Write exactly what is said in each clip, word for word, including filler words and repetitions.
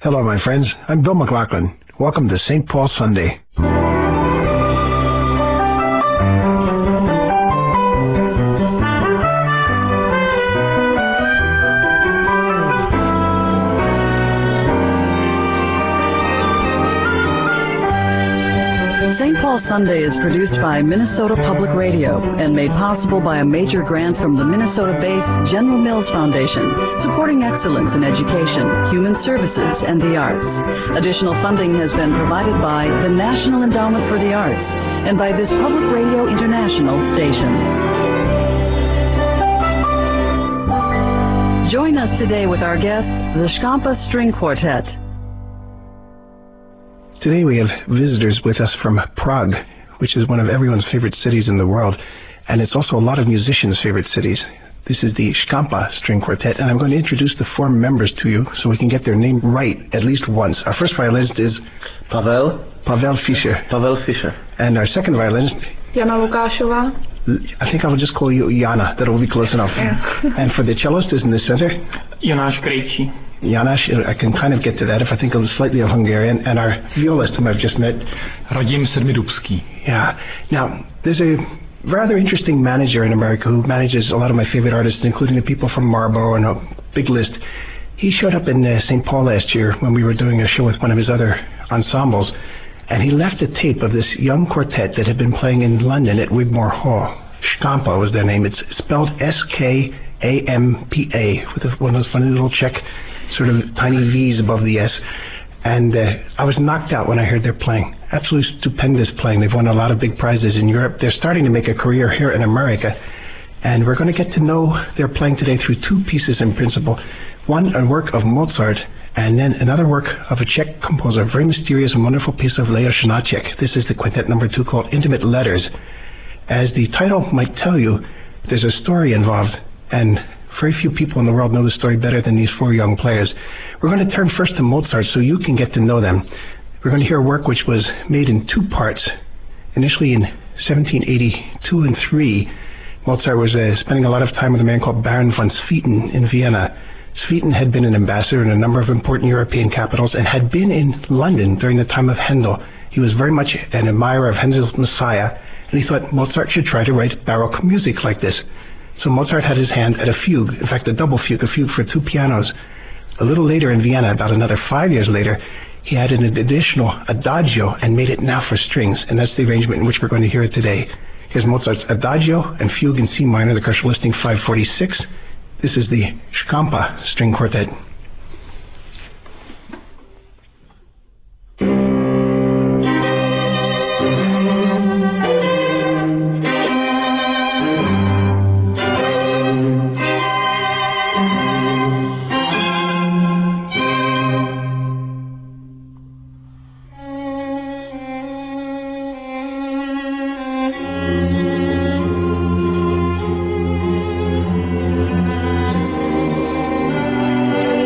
Hello, my friends. I'm Bill McLaughlin. Welcome to Saint Paul Sunday. Saint Paul Sunday is produced by Minnesota Public Radio and made possible by a major grant from the Minnesota-based General Mills Foundation, supporting excellence in education, human services, and the arts. Additional funding has been provided by the National Endowment for the Arts and by this Public Radio International station. Join us today with our guests, the Shkampa String Quartet. Today we have visitors with us from Prague, which is one of everyone's favorite cities in the world, and it's also a lot of musicians' favorite cities. This is the Shkampa String Quartet, and I'm going to introduce the four members to you so we can get their name right at least once. Our first violinist is Pavel. Pavel Fischer. Pavel Fischer. And our second violinist, Jana Lukashova. I think I will just call you Jana. That will be close enough. Yeah. And for the cellist is in the center, Jonáš Krejčí. Janash, I can kind of get to that if I think of slightly of Hungarian, and our violist whom I've just met, Radim Sedmidubský. Yeah. Now, there's a rather interesting manager in America who manages a lot of my favorite artists, including the people from Marlboro and a big list. He showed up in uh, Saint Paul last year when we were doing a show with one of his other ensembles, and he left a tape of this young quartet that had been playing in London at Wigmore Hall. Shkampa was their name. It's spelled S K A M P A with one of those funny little Czech sort of tiny V's above the S. And uh, I was knocked out when I heard they're playing. Absolutely stupendous playing. They've won a lot of big prizes in Europe. They're starting to make a career here in America. And we're going to get to know their playing today through two pieces in principle. One, a work of Mozart, and then another work of a Czech composer, a very mysterious and wonderful piece of Leos Janáček. This is the quintet number two called Intimate Letters. As the title might tell you, there's a story involved, and very few people in the world know the story better than these four young players. We're going to turn first to Mozart so you can get to know them. We're going to hear a work which was made in two parts. Initially in seventeen eighty-two and three, Mozart was uh, spending a lot of time with a man called Baron von Swieten in Vienna. Swieten had been an ambassador in a number of important European capitals and had been in London during the time of Handel. He was very much an admirer of Handel's Messiah, and he thought Mozart should try to write Baroque music like this. So Mozart had his hand at a fugue, in fact a double fugue, a fugue for two pianos. A little later in Vienna, about another five years later, he added an additional adagio and made it now for strings, and that's the arrangement in which we're going to hear it today. Here's Mozart's adagio and fugue in C minor, the Kochel listing five forty-six. This is the Shkampa String Quartet. Thank you.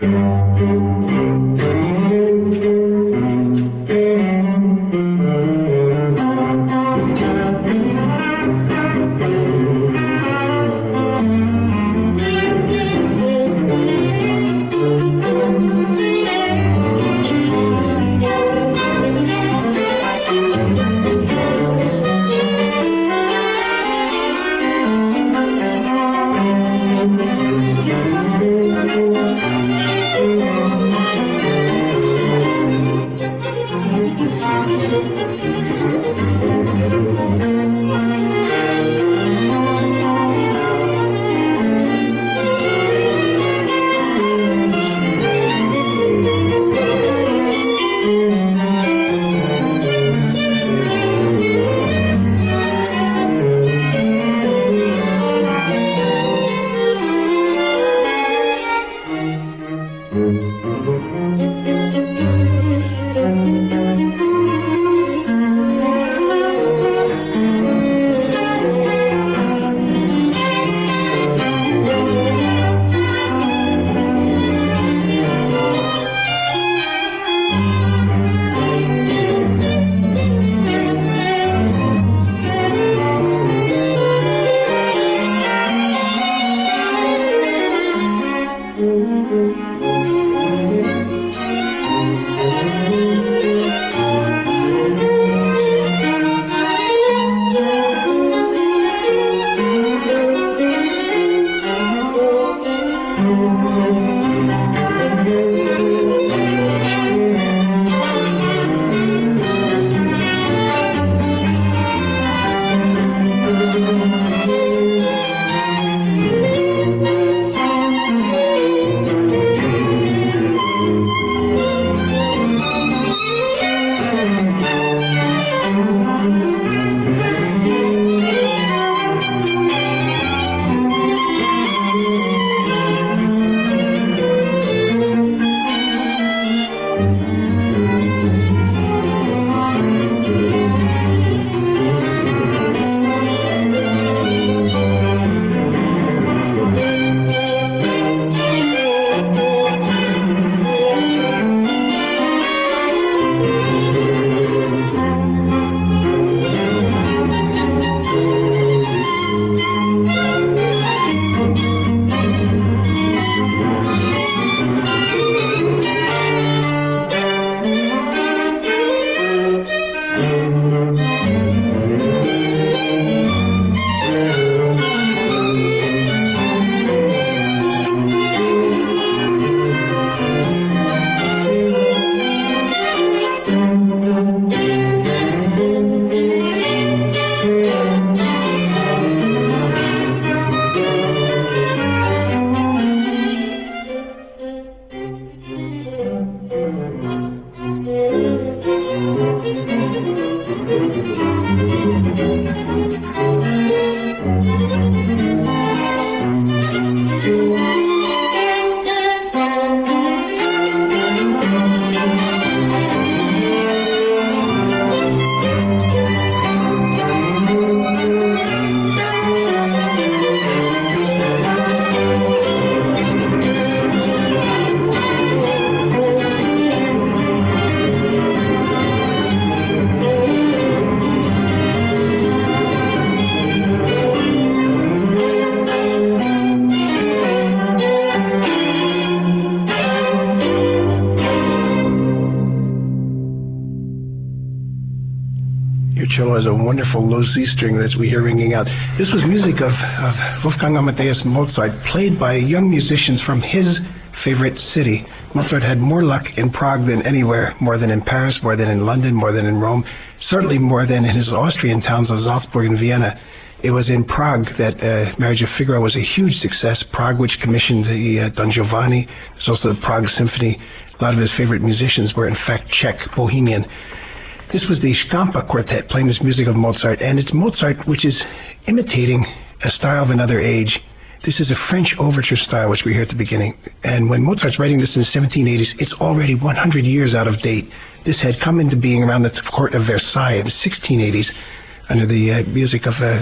cello has a wonderful low C string that we hear ringing out. This was music of, of Wolfgang Amadeus Mozart, played by young musicians from his favorite city. Mozart had more luck in Prague than anywhere, more than in Paris, more than in London, more than in Rome, certainly more than in his Austrian towns of Salzburg and Vienna. It was in Prague that uh, Marriage of Figaro was a huge success. Prague, which commissioned the uh, Don Giovanni. There's also the Prague Symphony. A lot of his favorite musicians were, in fact, Czech, Bohemian. This was the Skampa Quartet playing this music of Mozart, and it's Mozart which is imitating a style of another age. This is a French overture style, which we hear at the beginning. And when Mozart's writing this in the seventeen eighties, it's already one hundred years out of date. This had come into being around the court of Versailles in the sixteen eighties under the uh, music of uh,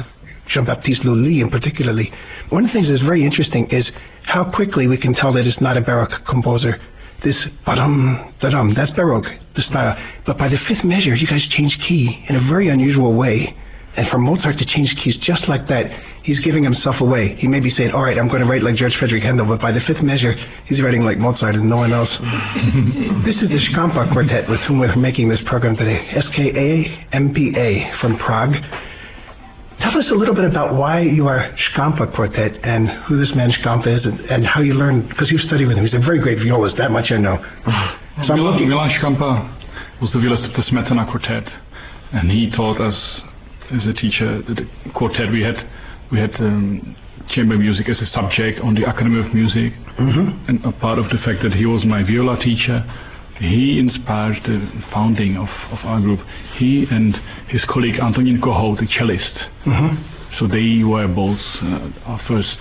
Jean-Baptiste Lully in particularly. One of the things that's very interesting is how quickly we can tell that it's not a Baroque composer. This ba-dum, da-dum, that's Baroque, the style. But by the fifth measure, you guys change key in a very unusual way. And for Mozart to change keys just like that, he's giving himself away. He may be saying, all right, I'm going to write like George Frederick Handel, but by the fifth measure, he's writing like Mozart and no one else. This is the Škampa Quartet with whom we're making this program today. S K A M P A from Prague. Tell us a little bit about why you are Škampa Quartet and who this man Škampa is and, and how you learned, because you studied with him. He's a very great violist, that much I know. So Milan, Milan Škampa was the violist of the Smetana Quartet, and he taught us as a teacher the quartet. We had we had um, chamber music as a subject on the Academy of Music, mm-hmm. and a part of the fact that he was my viola teacher, he inspired the founding of, of our group. He and his colleague Antonín Kohoutek, the cellist. Mm-hmm. So they were both uh, our first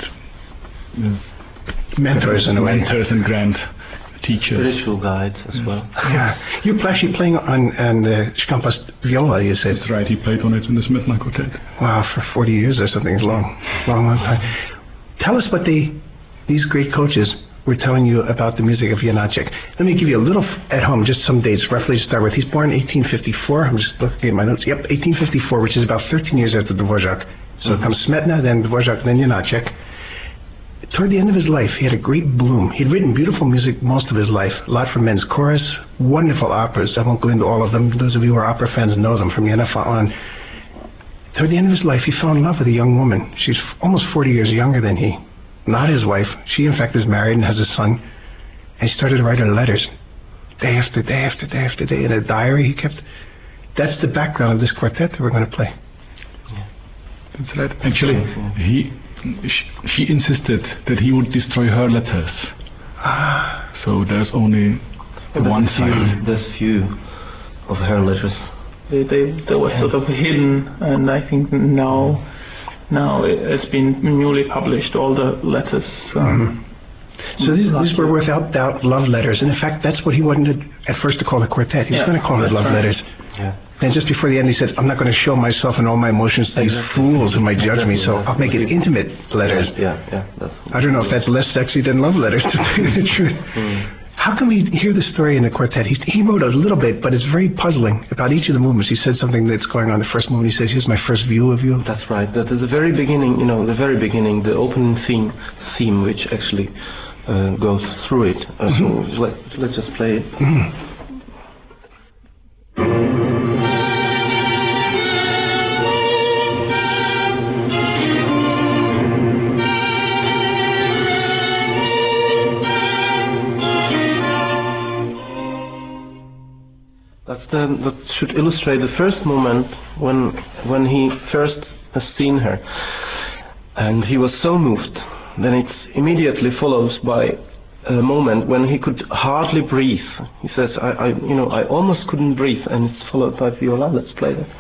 uh, mentors in a way. Mentors and grand teachers. Spiritual guides as well. Yeah. You were actually playing on, on uh, Škampa's viola, you said. That's right, he played on it in the Smetana Quartet. Wow, for forty years or something. It's a long, long, long time. Tell us what they, these great coaches were telling you about the music of Janáček. Let me give you a little f- at home, just some dates roughly to start with. He's born in eighteen fifty-four. I'm just looking at my notes. Yep, eighteen fifty-four, which is about thirteen years after Dvorak. So mm-hmm. it comes Smetana, then Dvorak, then Janáček. Toward the end of his life, he had a great bloom. He'd written beautiful music most of his life. A lot for men's chorus, wonderful operas. I won't go into all of them. Those of you who are opera fans know them from Yennefer on. Toward the end of his life, he fell in love with a young woman. She's almost forty years younger than he. Not his wife. She, in fact, is married and has a son. And he started to write her letters. Day after day after day after day in a diary he kept. That's the background of this quartet that we're going to play. Yeah. That's right. Actually, he... She insisted that he would destroy her letters. Ah. So there's only yeah, one side. There's few of her letters. They, they, they were sort of hidden, and I think now, now it's been newly published, all the letters. Um, mm-hmm. So these, these were without doubt love letters, and in fact that's what he wanted at first to call the quartet. He was yeah, going to call it love right. letters. Yeah. And just before the end, he said, I'm not going to show myself and all my emotions to these exactly. fools who might judge me, so I'll make it intimate letters. Yeah, yeah. That's I don't know if that's less sexy than love letters, to tell you the truth. Mm. How can we hear the story in the quartet? He, he wrote a little bit, but it's very puzzling about each of the movements. He said something that's going on. The first movement, he says, here's my first view of you. That's right. That is the very beginning, you know, the very beginning, the opening theme, theme which actually uh, goes through it. Uh, mm-hmm. So let, let's just play it. Mm-hmm. The, that should illustrate the first moment when when he first has seen her, and he was so moved. Then it immediately follows by a moment when he could hardly breathe. He says, "I, I you know, I almost couldn't breathe," and it's followed by viola. Let's play that.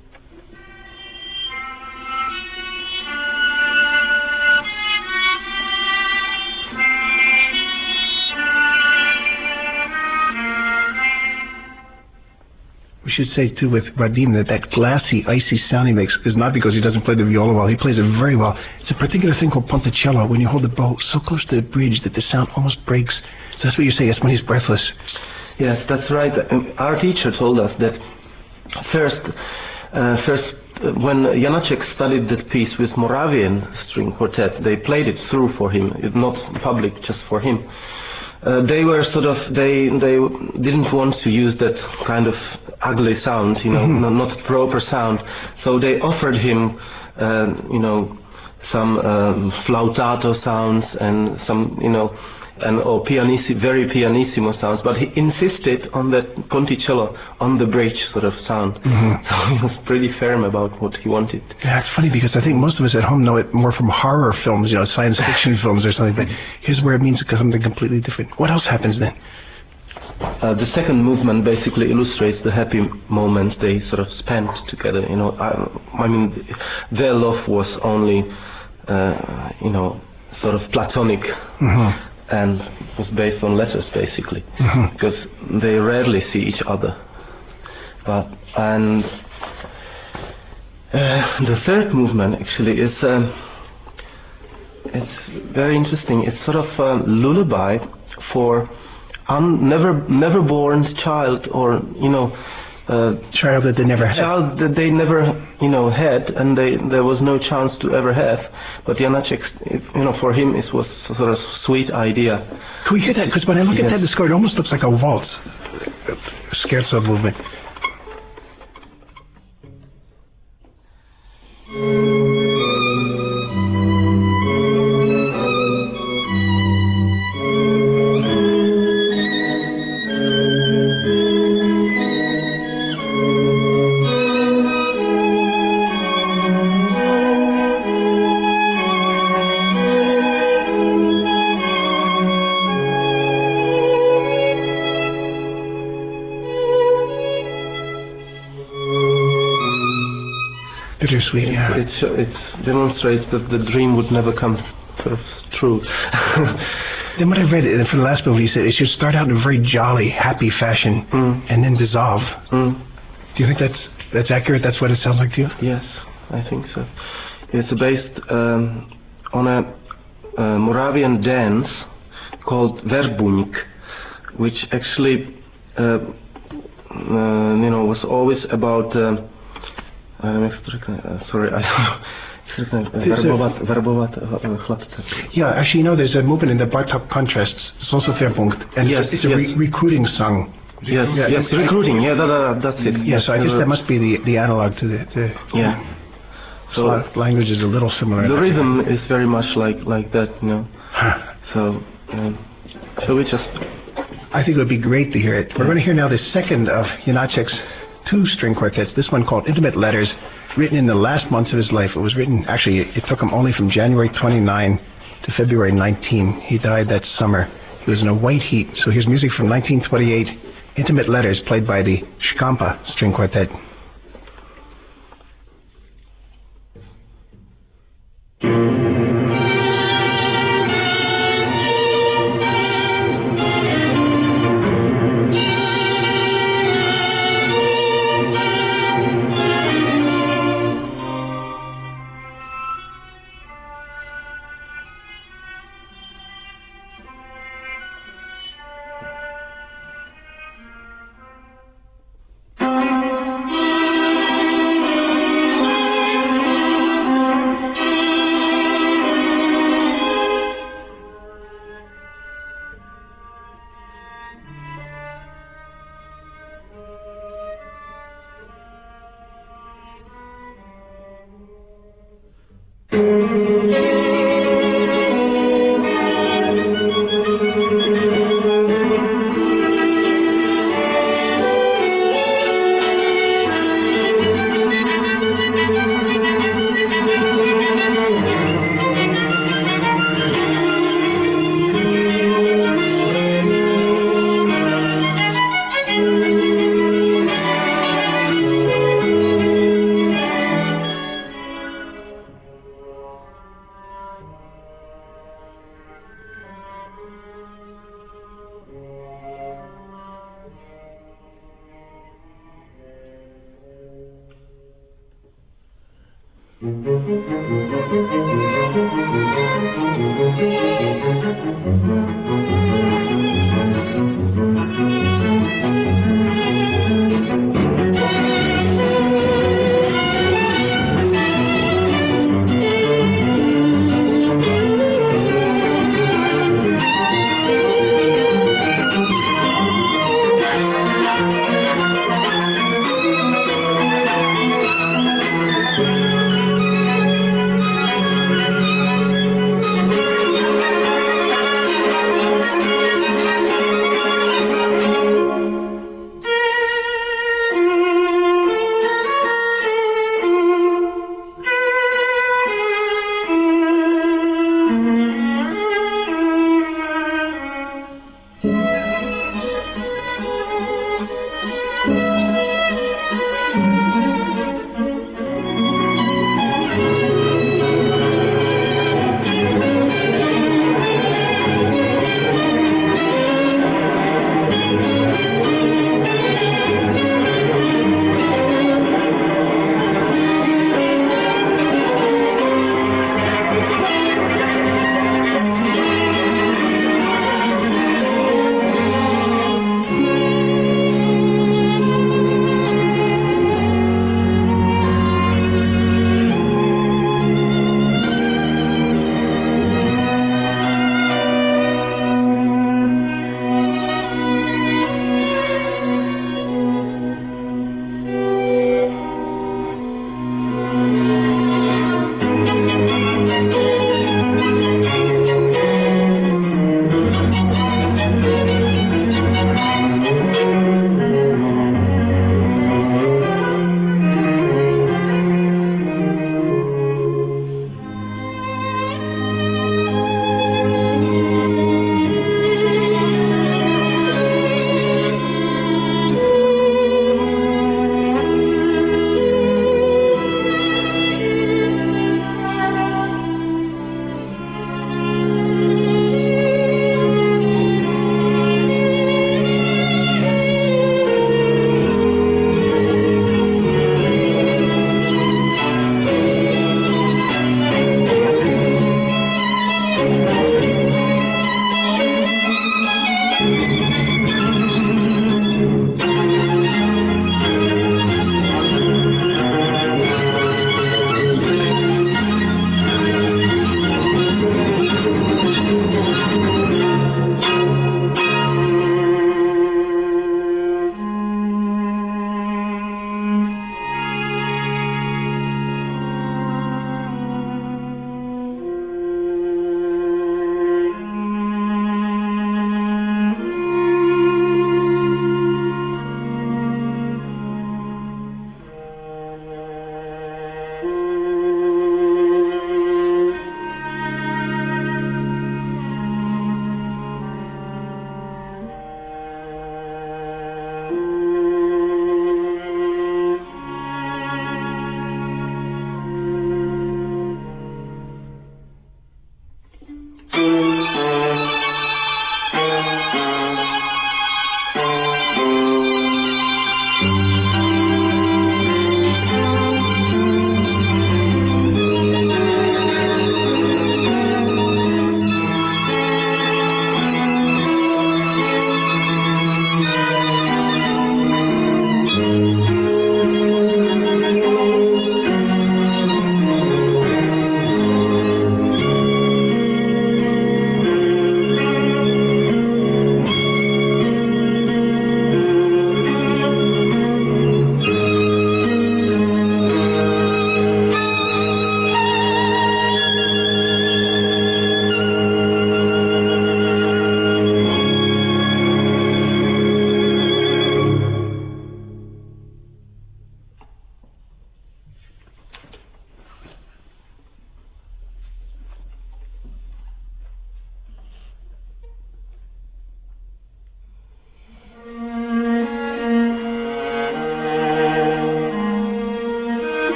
Should say too with Radim that that glassy, icy sound he makes is not because he doesn't play the viola well. He plays it very well. It's a particular thing called ponticello, when you hold the bow so close to the bridge that the sound almost breaks. So that's what you say. It's when he's breathless. Yes, that's right. Our teacher told us that first, uh, first uh, when Janáček studied that piece with Moravian string quartet, they played it through for him, not public, just for him. Uh, they were sort of, they they didn't want to use that kind of ugly sound, you know, mm-hmm. not, not proper sound. So they offered him, uh, you know, some um, flautato sounds and some, you know, and or pianissi, very pianissimo sounds. But he insisted on that ponticello, on the bridge sort of sound. Mm-hmm. So he was pretty firm about what he wanted. Yeah, it's funny because I think most of us at home know it more from horror films, you know, science fiction films or something. But here's where it means something completely different. What else happens then? Uh, the second movement basically illustrates the happy moments they sort of spent together. You know, I, I mean, their love was only, uh, you know, sort of platonic, mm-hmm. and was based on letters basically, mm-hmm. because they rarely see each other. But and Uh, the third movement actually is um, it's very interesting. It's sort of a lullaby for un- never never born child, or you know, uh, child that they never had. Child that they never you know had, and they there was no chance to ever have. But Janáček, you know, for him it was a sort of sweet idea. Can we hear that? Because when I look yes. at that, the score, it almost looks like a waltz, scherzo movement. Bittersweet, yeah. It, it demonstrates that the dream would never come sort of true. Then what I read from the last movie, he said it should start out in a very jolly, happy fashion, mm. and then dissolve. Mm. Do you think that's that's accurate? That's what it sounds like to you? Yes, I think so. It's based um, on a uh, Moravian dance called Verbuňk, which actually, uh, uh, you know, was always about. Uh, Uh, sorry, I verbovat, verbovat chlapce. Yeah, actually, you know, there's a movement in the Bartók contrasts. It's also Verbuňk, and yes, it's, it's a yes. re- recruiting song. Yes, yeah, yes, recruiting. Yeah, that, that, that's it. Yeah, so I guess that must be the the analog to the. the yeah. So language is a little similar. The rhythm is very much like like that, you know. Huh. So, um, shall we just? I think it would be great to hear it. We're going to hear now the second of Janáček's two string quartets, this one called Intimate Letters, written in the last months of his life. It was written, actually, it, it took him only from January twenty-ninth to February nineteenth. He died that summer. He was in a white heat. So here's music from nineteen twenty-eight, Intimate Letters, played by the Škampa String Quartet.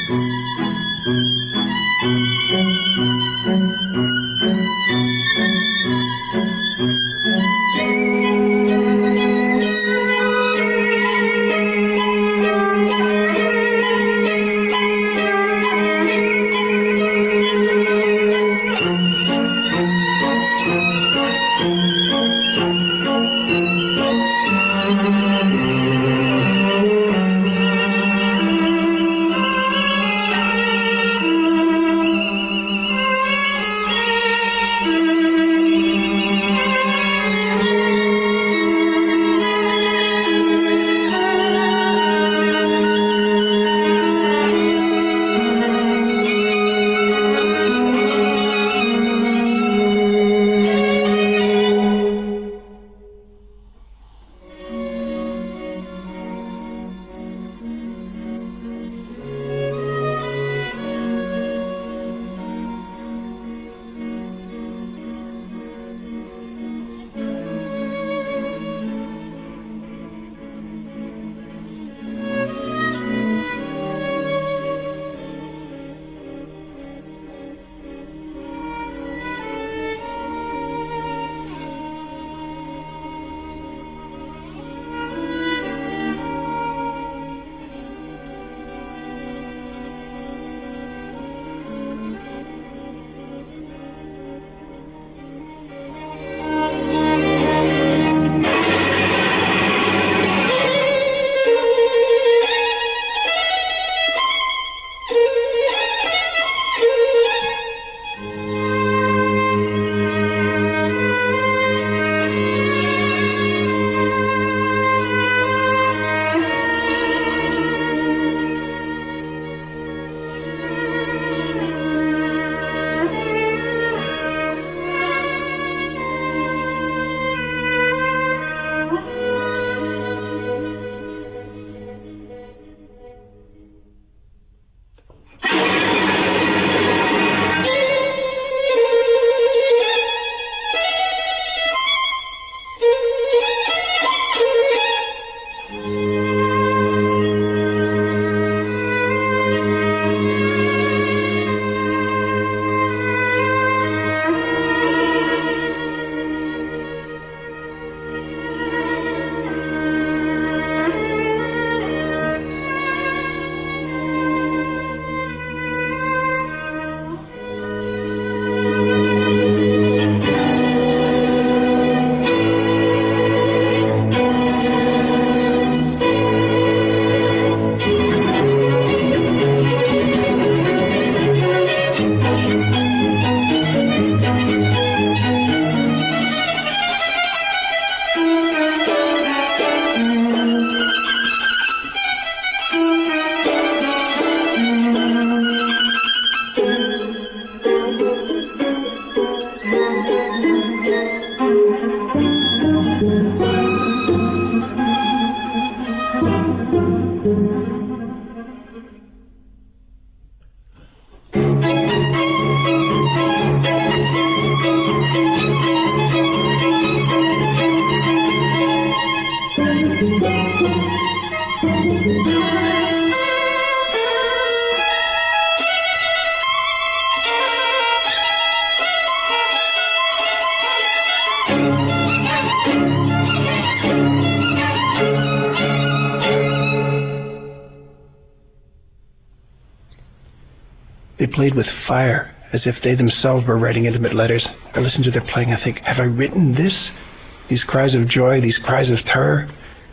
They played with fire, as if they themselves were writing intimate letters. I listen to their playing, I think, have I written this? These cries of joy, these cries of terror?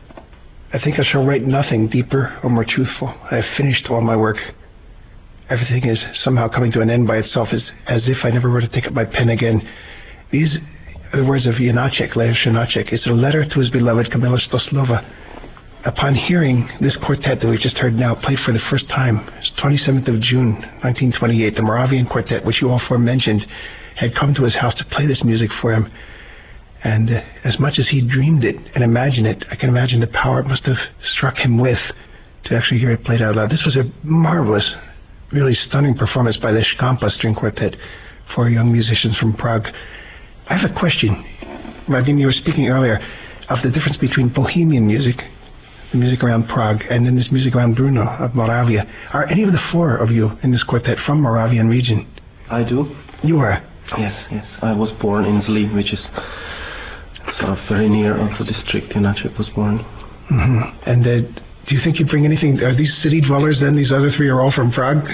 I think I shall write nothing deeper or more truthful. I have finished all my work. Everything is somehow coming to an end by itself, as, as if I never were to take up my pen again. These are the words of Janacek, Leos Janacek. It's a letter to his beloved Kamila Stoslova. Upon hearing this quartet that we've just heard now played for the first time, it's twenty-seventh of June, nineteen twenty-eight, the Moravian Quartet, which you all four mentioned, had come to his house to play this music for him. And uh, as much as he dreamed it and imagined it, I can imagine the power it must have struck him with to actually hear it played out loud. This was a marvelous, really stunning performance by the Škampa String Quartet, four young musicians from Prague. I have a question. Radim, you were speaking earlier of the difference between Bohemian music, the music around Prague, and then this music around Brno of Moravia. Are any of the four of you in this quartet from Moravian region? I do. You are? Yes, yes. I was born in Zlín, which is sort of very near of the district Janáček was born. Mm-hmm. And uh, do you think you bring anything? Are these city dwellers then? These other three are all from Prague?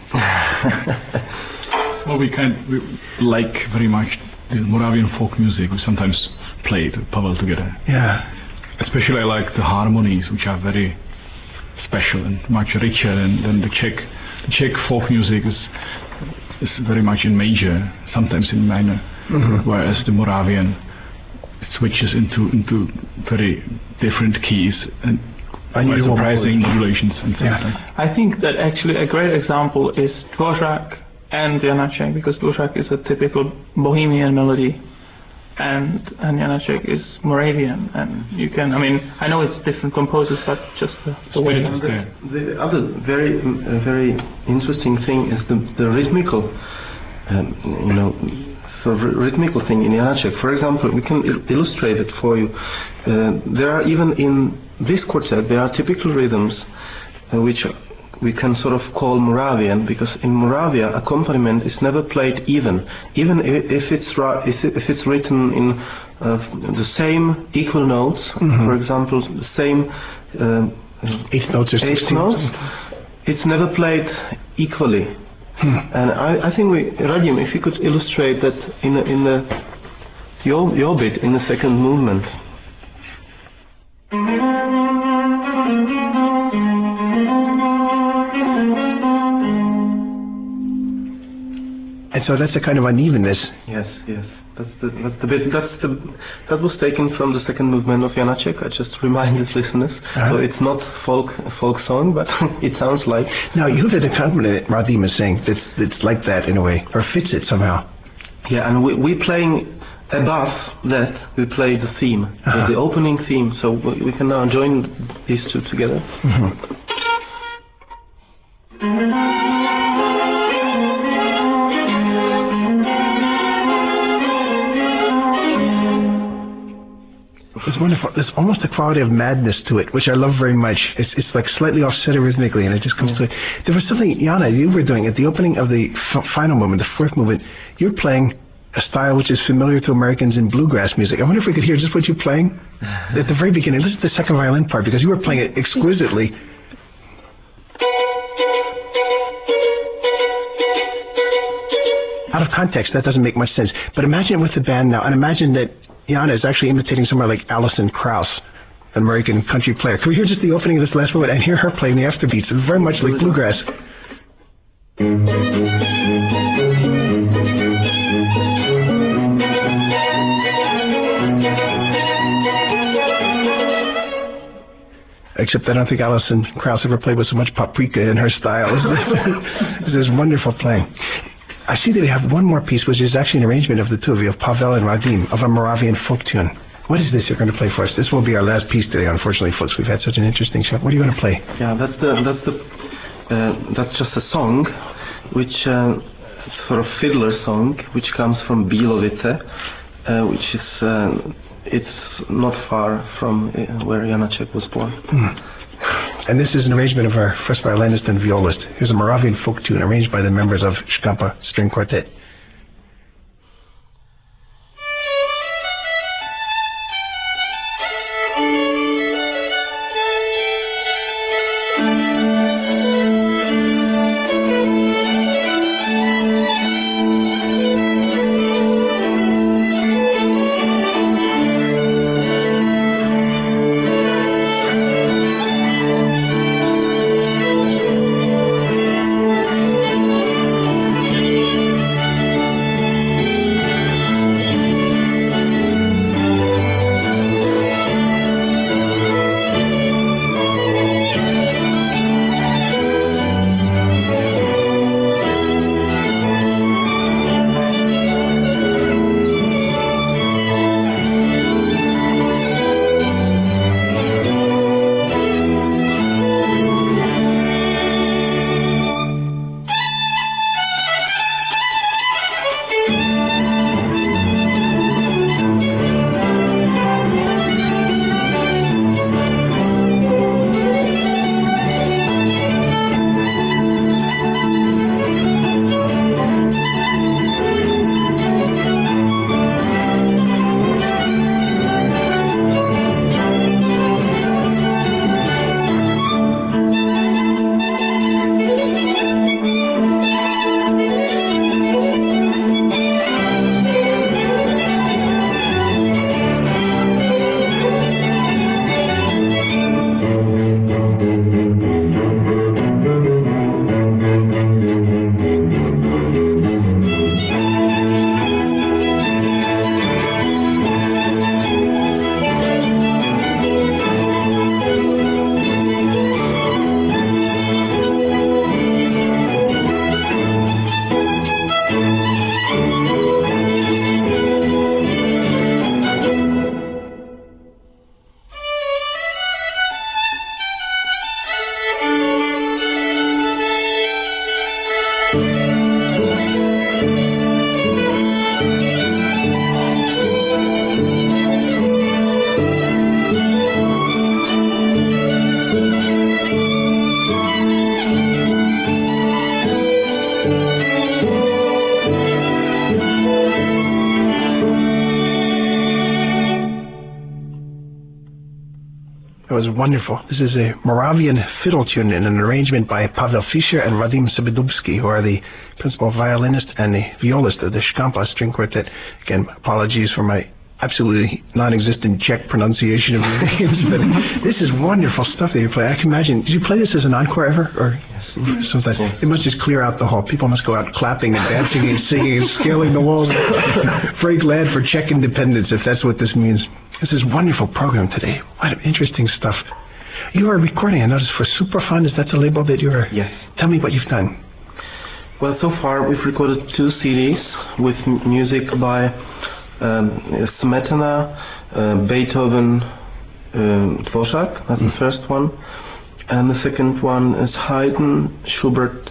Well, we kind we like very much the Moravian folk music. We sometimes play it with Pavel together. Yeah. Especially I like the harmonies, which are very special and much richer than, than the Czech. The Czech folk music is is very much in major, sometimes in minor, mm-hmm. whereas the Moravian switches into into very different keys and surprising modulations and things yeah. like I think that actually a great example is Dvořák and Janáček, because Dvořák is a typical Bohemian melody, and and Janáček is Moravian, and you can, I mean, I know it's different composers, but just the, the way it's the, there. the other very uh, very interesting thing is the the rhythmical, um, you know, sort of rhythmical thing in Janáček. For example, we can il- illustrate it for you. Uh, there are even in this quartet there are typical rhythms uh, which we can sort of call Moravian, because in Moravia accompaniment is never played even, even if, if it's ra- if, it, if it's written in uh, the same equal notes. Mm-hmm. For example, the same uh, eighth notes or eighth notes. It's never played equally. Hmm. And I, I think we, Radim, if you could illustrate that in a, in the your your bit in the second movement. And so that's a kind of unevenness. Yes, yes. That's the that's the bit that's the that was taken from the second movement of Janáček. I just remind his listeners. Uh-huh. So it's not folk folk song, but it sounds like. Now you have an accompaniment, Radim is saying, that's it's like that in a way, or fits it somehow. Yeah, and we we playing above that we play the theme, uh-huh. the, the opening theme. So we, we can now join these two together. Mm-hmm. It's wonderful. There's almost a quality of madness to it, which I love very much. It's it's like slightly offset rhythmically, and it just comes yeah. to it. There was something, Jana, you were doing at the opening of the f- final movement, the fourth movement. You're playing a style which is familiar to Americans in bluegrass music. I wonder if we could hear just what you're playing at the very beginning. Listen to the second violin part, because you were playing it exquisitely. Out of context, that doesn't make much sense. But imagine it with the band now, and imagine that Jana is actually imitating someone like Alison Krauss, an American country player. Can we hear just the opening of this last moment and hear her playing the afterbeats? It's very much like bluegrass. Except I don't think Alison Krauss ever played with so much paprika in her style. This is wonderful playing. I see that we have one more piece, which is actually an arrangement of the two of you, of Pavel and Radim, of a Moravian folk tune. What is this you're going to play for us? This will be our last piece today, unfortunately, folks. We've had such an interesting show. What are you going to play? Yeah, that's the that's the uh, that's just a song, which uh, sort of fiddler song, which comes from Bílovice, uh, which is uh, it's not far from uh, where Janáček was born. Mm. And this is an arrangement of our first violinist and violist. Here's a Moravian folk tune arranged by the members of Škampa String Quartet. was wonderful. This is a Moravian fiddle tune in an arrangement by Pavel Fischer and Radim Sebedubsky, who are the principal violinist and the violist of the Škampa String Quartet. Again, apologies for my absolutely non-existent Czech pronunciation of your names, but this is wonderful stuff that you play. I can imagine. Did you play this as an encore ever? Or yes. Sometimes yes. It must just clear out the hall. People must go out clapping and dancing and singing and scaling the walls. Very glad for Czech independence, if that's what this means. This is a wonderful program today. What interesting stuff. You are recording, I noticed, for Superfund. Is that the label that you are? Yes. Tell me what you've done. Well, so far we've recorded two C Ds with m- music by um, Smetana, uh, Beethoven, um, Dvorak. That's mm. the first one. And the second one is Haydn, Schubert,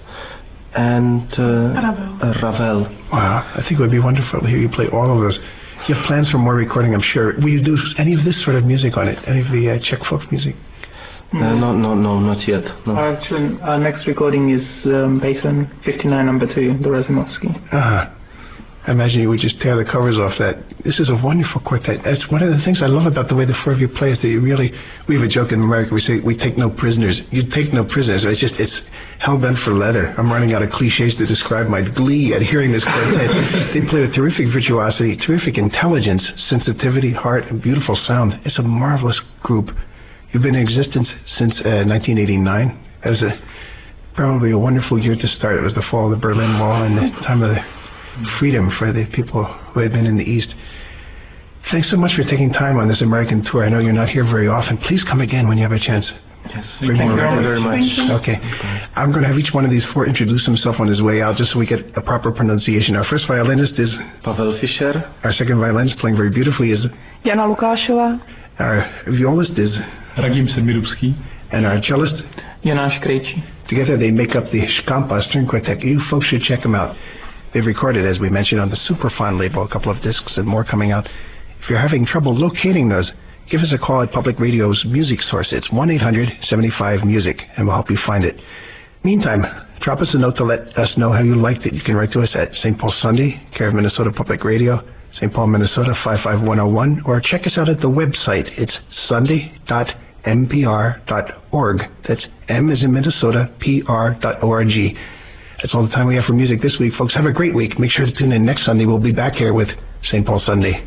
and uh, Ravel. Uh, Ravel. Wow, I think it would be wonderful to hear you play all of those. You have plans for more recording, I'm sure. Will you do any of this sort of music on it? Any of the uh, Czech folk music? Mm. Uh, no, no, no, not yet. No. Actually, our next recording is um, Beethoven fifty-nine number two, the Razumovsky. Uh-huh. I imagine you would just tear the covers off that. This is a wonderful quartet. That's one of the things I love about the way the four of you play is that you really, we have a joke in America, we say, we take no prisoners. You take no prisoners. It's just, it's hell-bent for leather. I'm running out of cliches to describe my glee at hearing this quartet. They play with terrific virtuosity, terrific intelligence, sensitivity, heart, and beautiful sound. It's a marvelous group. You've been in existence since uh, nineteen eighty-nine. It was a, probably a wonderful year to start. It was the fall of the Berlin Wall and the time of the freedom for the people who had been in the East. Thanks so much for taking time on this American tour. I know you're not here very often. Please come again when you have a chance. Yes, thank you very much. Okay. I'm going to have each one of these four introduce himself on his way out just so we get a proper pronunciation. Our first violinist is Pavel Fischer. Our second violinist, playing very beautifully, is Jana Lukášová. Our violist is Radim Sebedubsky. And our cellist, Janáš Krejčí. Together they make up the Škampa String Quartet. You folks should check them out. They've recorded, as we mentioned, on the Superfund label, a couple of discs and more coming out. If you're having trouble locating those, give us a call at Public Radio's Music Source. It's one eight hundred seventy-five music, and we'll help you find it. Meantime, drop us a note to let us know how you liked it. You can write to us at Saint Paul Sunday, care of Minnesota Public Radio, Saint Paul, Minnesota five five one oh one, or check us out at the website. It's sunday dot m p r dot org. That's M as in Minnesota, P R dot O R G. That's all the time we have for music this week, folks. Have a great week. Make sure to tune in next Sunday. We'll be back here with Saint Paul Sunday.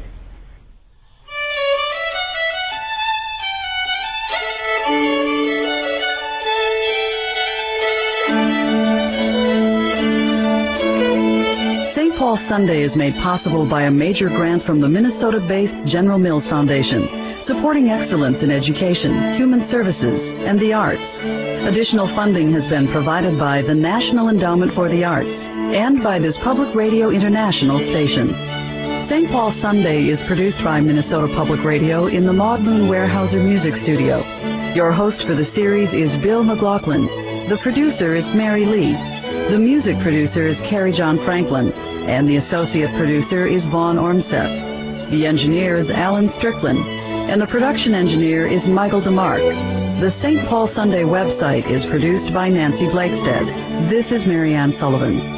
Saint Paul Sunday is made possible by a major grant from the Minnesota-based General Mills Foundation, supporting excellence in education, human services, and the arts. Additional funding has been provided by the National Endowment for the Arts and by this Public Radio International station. Saint Paul Sunday is produced by Minnesota Public Radio in the Maud Moon Weyerhaeuser Music Studio. Your host for the series is Bill McLaughlin. The producer is Mary Lee. The music producer is Carrie John Franklin, and the associate producer is Vaughn Ormseth. The engineer is Alan Strickland, and the production engineer is Michael DeMark. The Saint Paul Sunday website is produced by Nancy Blakestead. This is Marianne Sullivan.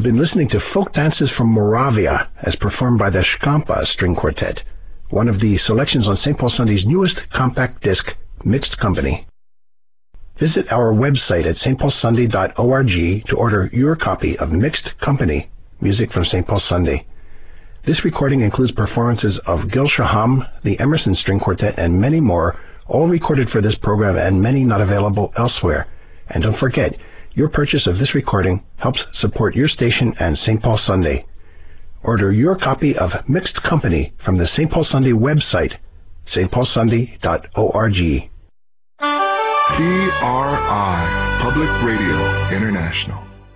You've been listening to Folk Dances from Moravia as performed by the Shkampa String Quartet, one of the selections on Saint Paul Sunday's newest compact disc, Mixed Company. Visit our website at s t paul sunday dot org to order your copy of Mixed Company, music from Saint Paul Sunday. This recording includes performances of Gil Shaham, the Emerson String Quartet, and many more, all recorded for this program and many not available elsewhere. And don't forget, your purchase of this recording helps support your station and Saint Paul Sunday. Order your copy of Mixed Company from the Saint Paul Sunday website, s t paul sunday dot org. P R I, Public Radio International.